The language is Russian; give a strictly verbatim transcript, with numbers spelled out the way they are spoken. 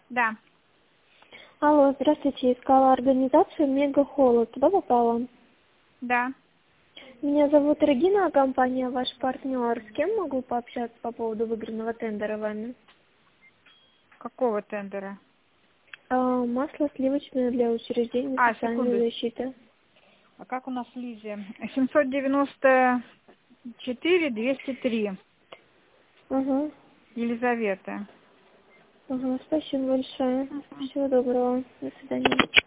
Да. Алло, здравствуйте. Искала организацию Мега Холод. Туда попала? Да. Меня зовут Регина, а компания ваш партнер. С кем могу пообщаться по поводу выигранного тендера вами? Какого тендера? А, масло сливочное для учреждений А, социальной секунду. защиты. А как у нас Лизия? семьсот девяносто четыре двести три. Ага, Елизавета. ага, спасибо большое. Всего доброго. До свидания.